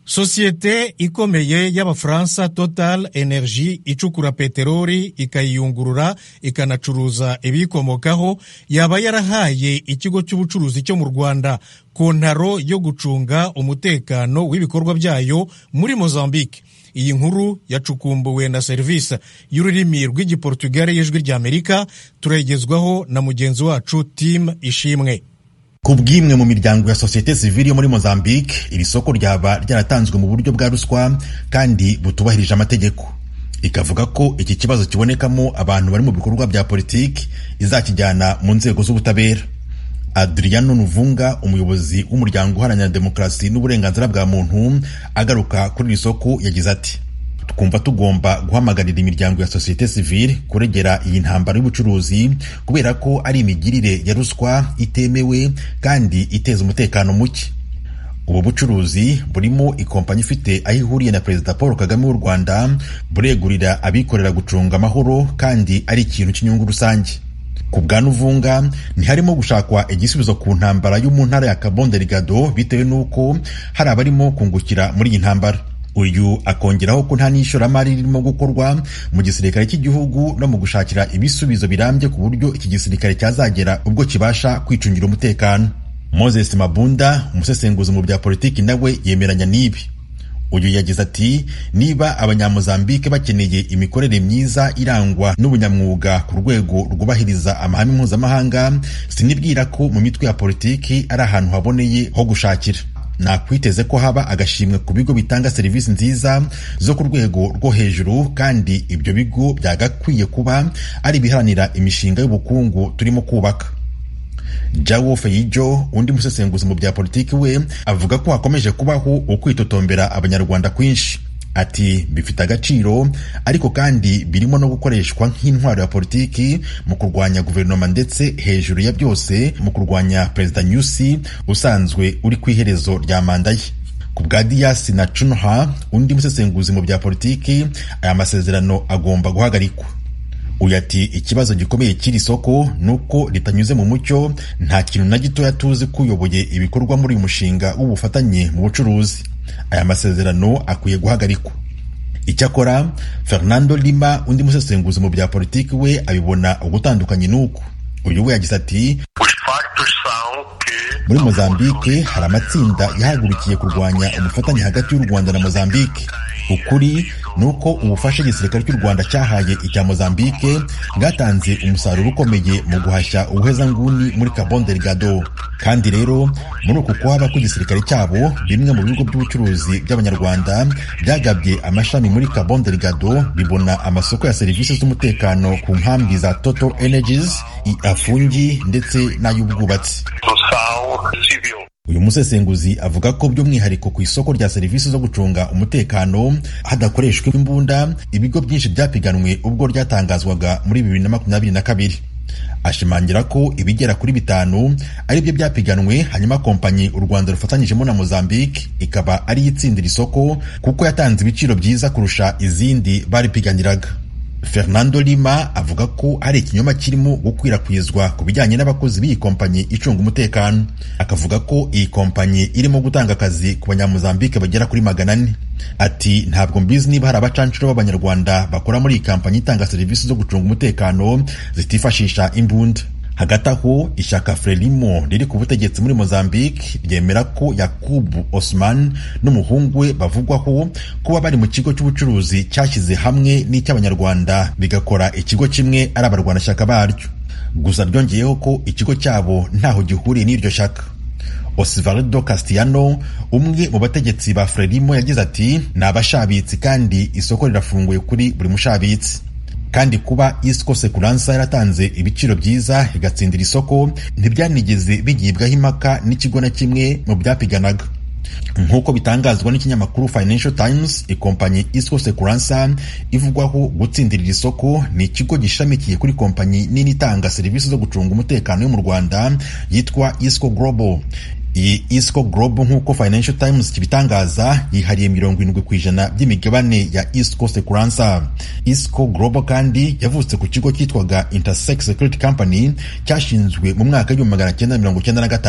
Sosiyete ikomeye y'Abafaransa Total Energy icukura peteroli ikayiyungurura ikanacuruza ibiyikomokaho yaba yarahaye ikigo cy'ubucuruzi cyo mu Rwanda kontaro yo gucunga umutekano w'ibikorwa byayo muri Mozambique. Iyi nkuru yacukumbuwe na serivisi y'ururimi rw'igiportugale y'ijwi ry'Amerika, turayigezwaho na mugenzi wacu Tim Ishimwe. Ku bw'imwe mu miryango ya sosiyete sivili yo muri Mozambique, iri soko ryaba ryaratanzwe mu buryo bwa ruswa kandi butubahirije amategeko. Ikavuga ko iki kibazo kibonekamo abantu bari mu bikorwa bya politiki izakijyana mu nzego z'ubutabera. Adriano Nuvunga, umuyobozi w'umuryango uharanira demokarasi n'uburenganzira bwa muntu, agaruka kuri iri soko yagize ati: twumva tugomba guhamagarira imiryango ya sosiyete sivile kuregera iyi ntambara y'ubucuruzi kubera ko ari imigirire ya ruswa itemewe kandi iteza umutekano muke. Ubu bucuruzi burimo ikompanyi ifite aho ihuriye na Perezida Paul Kagame w'u Rwanda buregurira abikorera gucunga amahoro kandi ari ikintu cy'inyungu rusange. Ku bwa Nuvunga, ntiharimo gushakwa igisubizo ku ntambara yo mu ntara ya Cabo Delgado bitewe n'uko hari abarimo kungukira muri iyi ntambara. Uyu akongeraho ko nta n'ishoramari ririmo gukorwa mu gisirikare cy'igihugu no mu gushakira ibisubizo birambye ku buryo iki gisirikare cyazagera ubwo kibasha kwicungira umutekano. Moses Mabunda, umusesenguzi mu bya politiki, nawe yemeranya n'ibi. Uyu yagize ati: niba abanyamozambike bakeneye imikorere myiza irangwa n'ubunyamwuga ku rwego rwubahiriza amahame mpuzamahanga, sinibwira ko mu mitwe ya politiki ari ahantu haboneye ho gushakira. Nakwiteze ko haba agashimwe ku bigo bitanga serivisi nziza zo ku rwego rwo hejuru, kandi ibyo bigo byagakwiye kuba ari ibiharanira imishinga y'ubukungu turimo kubaka. Jawo Feyijo, undi musesenguzi mu bya politiki, we avuga ko hakomeje kubaho ukwitotombera abanyarwanda kwinshi. Ati bifite agaciro ariko kandi birimo no gukoreshwa nk'intwaro ya politiki mu kurwanya guverinoma, ndetse hejuru ya byose mu kurwanya Perezida Nyusi usanzwe uri ku iherezo rya manda ye. Ku bwa Dias na Chunha, undi musesenguzi mu bya politiki, aya masezerano agomba guhagarikwa. Uyu ati ikibazo gikomeye cy'iri soko nuko ritanyuze mu mucyo, nta kintu na gito tuzi kuyoboye ibikorwa muri uyu mushinga w'ubufatanye mu bucuruzi. Aya masezerano akwiye guhagarikwa. Icyakora Fernando Lima, undi musesenguzi mu bya politiki, we abibona ugutandukanye nuko. Uyu we yagize ati: muri Mozambique hari amatsinda yahagurukiye kurwanya ubufatanye hagati y'u Rwanda na Mozambique. Ukuri nuko ubufasha igisirikare cy'u Rwanda cyahaye icya Mozambique bwatanze umusaruro ukomeye mu guhashya ubuhezanguni muri Cabo Delgado. Kandi rero muri uku kuhaba kw'igisirikare cyabo, bimwe mu bigo by'ubucuruzi by'abanyarwanda byagabye amashami muri Cabo Delgado bibona amasoko ya serivisi z'umutekano ku nkambi za Total Energies, Afungi ndetse n'ay'ubwubatsi. Uyu musesenguzi avuga ko by'umwihariko ku isoko rya serivisi zo gucunga umutekano hadakoreshwa imbunda, ibigo byinshi byapiganwe ubwo ryatangazwaga muri 2022. Ashimangira ko ibigera kuri 5 ari byo byapiganwe, hanyuma kompanyi u Rwanda rufatanyijemo na Mozambique ikaba ari yitsindira isoko kuko yatanze ibiciro byiza kurusha izindi bari piganiraga. Fernando Lima avuga ko hari ikinyoma kirimo gukwirakwizwa ku bijyanye n'abakozi b'iyi kompanyi icunga umutekano. Akavuga ko iyi kompanyi irimo gutanga akazi ku banyamozambike bagera kuri 400. Ati ntabwo mbizi niba hari abacancuro b'abanyarwanda bakora muri iyi kompanyi itanga serivisi zo gucunga umutekano zitifashisha imbunda. Hagati aho, ishyaka Frelimo riri ku butegetsi muri Mozambique ryemera ko Yakubu Osman n'umuhungu we bavugwaho kuba bari mu kigo cy'ubucuruzi cyashyize hamwe n'icy'abanyarwanda bigakora ikigo kimwe ari abarwanashyaka baryo. Gusa ryongeyeho ko ikigo cyabo ntaho gihuriye n'iryo shyaka. Osvaldo Castellano, umwe mu bategetsi ba Frelimo, yagize ati ni abashabitsi kandi isoko rirafunguye kuri buri mushabitsi. Kandi kuba Isco Segurança yaratanze ibiciro byiza igatsindira isoko ntibyanigeze bigibwaho impaka n'ikigo na kimwe mu byapiganaga. Nk'uko bitangazwa n'ikinyamakuru Financial Times, ikompanyi Isco Segurança ivugwaho gutsindirira isoko ni ikigo gishamikiye kuri kompanyi nini itanga serivisi zo gucunga umutekano yo mu Rwanda yitwa Isco Global. Iyi Isco Global, nk'uko Financial Times kibitangaza, yihariye 70% by'imigabane ya Isco Segurança. Isco Global kandi yavutse ku kigo cyitwaga Intersect Security Company cyashinzwe mu mwaka wa 1995.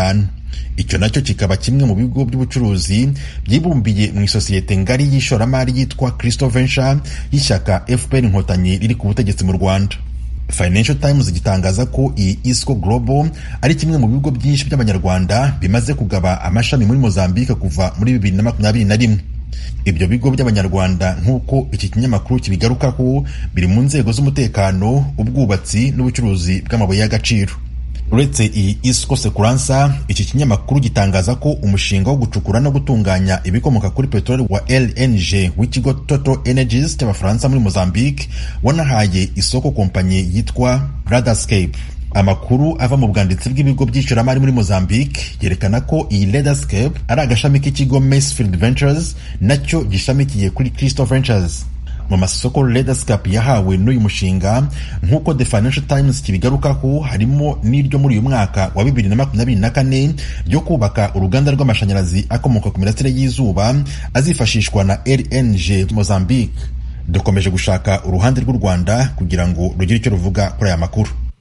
icyo nacyo kikaba kimwe mu bigo by'ubucuruzi byibumbiye mu isosiyete ngari y'ishoramari yitwa Crystal Venture y'ishyaka FPR Inkotanyi riri ku butegetsi mu Rwanda. Financial Times gitangaza ko iyi Isco Global ari kimwe mu bigo byinshi by'abanyarwanda bimaze kugaba amashami muri Mozambique kuva muri 2021. Ibyo bigo by'abanyarwanda nk'uko iki kinyamakuru kibigarukaho biri mu nzego z'umutekano, ubwubatsi n'ubucuruzi bw'amabuye y'agaciro. Uretse iyi Isco Securanza, iki kinyamakuru gitangaza ko umushinga wo gucukura no gutunganya ibikomoka kuri peteroli wa LNG w'ikigo Total Energies cy'Abafaransa muri Mozambique wanahaye isoko kompanyi yitwa Ladascape. Amakuru ava mu bwanditsi bw'ibigo by'ishoramari muri Mozambique yerekana ko iyi Ladascape ari agashami k'ikigo Macefield Ventures nacyo gishamikiye kuri Crystal Ventures. Mu masoko Ladascape yahawe n'uyu mushinga nk'uko The Financial Times kibigarukaho harimo n'iryo muri uyu mwaka wa 2024 ryo kubaka uruganda rw'amashanyarazi akomoka ku mirasire y'izuba azifashishwa na LNG Mozambique. Dukomeje gushaka uruhande rw'u Rwanda kugira ngo rugire icyo ruvuga kuri aya makuru.